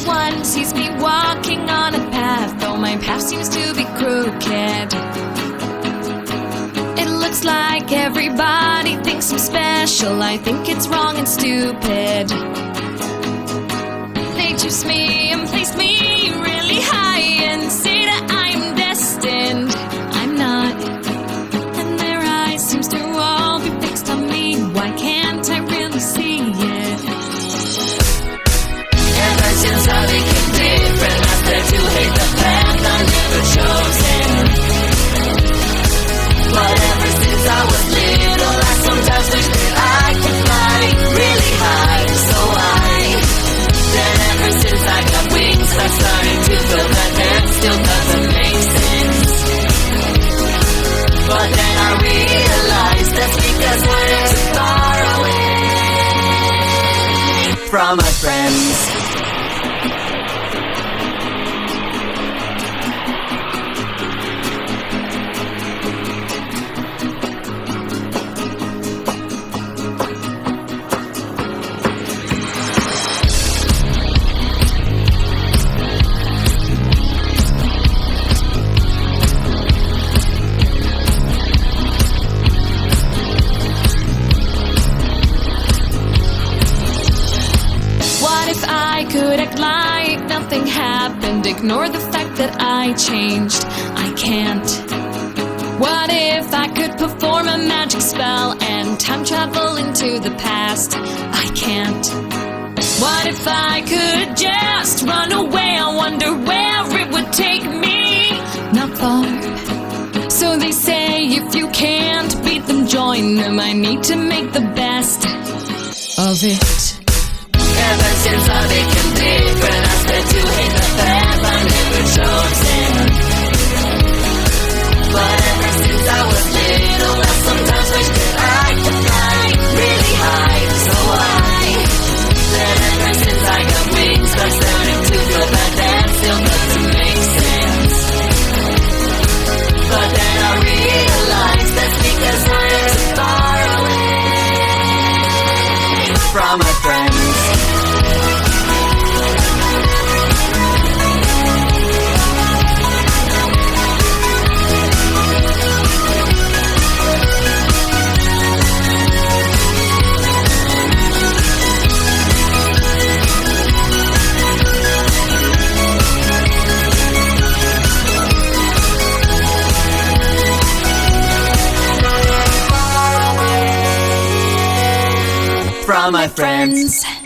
Everyone sees me walking on a path, though my path seems to be crooked. It looks like everybody thinks I'm special. I think it's wrong and stupid. They choose me and place me really high and say that I'm destined. I'm not, and their eyes seems to all be fixed on me. Why can't I really see it? Ever since I became different, I started to hate the path I never chosen. But ever since I was little, I sometimes wish that I could fly really high. So then ever since I got wings, I started to feel that that still doesn't make sense. But then I realized that's because we're too far away from my friends. What if I could act like nothing happened? Ignore the fact that I changed. I can't. What if I could perform a magic spell and time travel into the past? I can't. What if I could just run away? I wonder where it would take me. Not far. So they say if you can't beat them, join them. I need to make the best of it. Ever since I became different, I started to hate the path I never chosen. But ever since I was little, I sometimes wish that I could fly really high. So then ever since I got wings, I started to feel that that still doesn't make sense. But then I realized that's because we're too far away from my friends. From my friends.